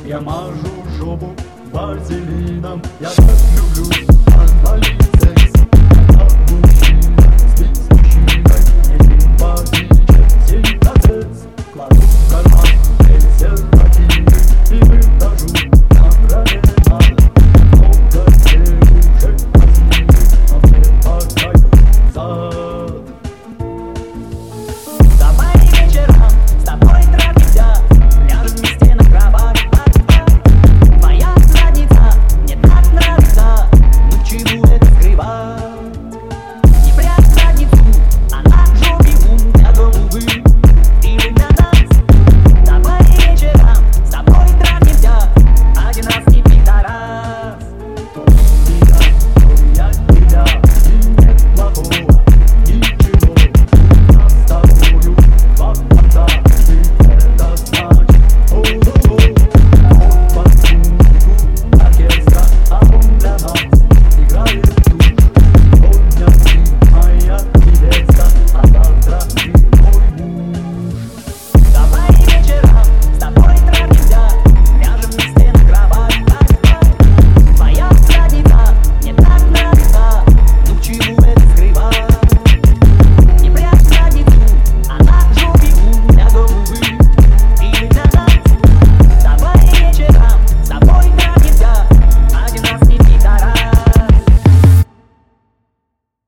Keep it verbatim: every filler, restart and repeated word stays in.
Я мажу жопу вазелином. Я так люблю анальный секс. От мужчины спит с мужчиной. Не симпатичен синтезис. Кладу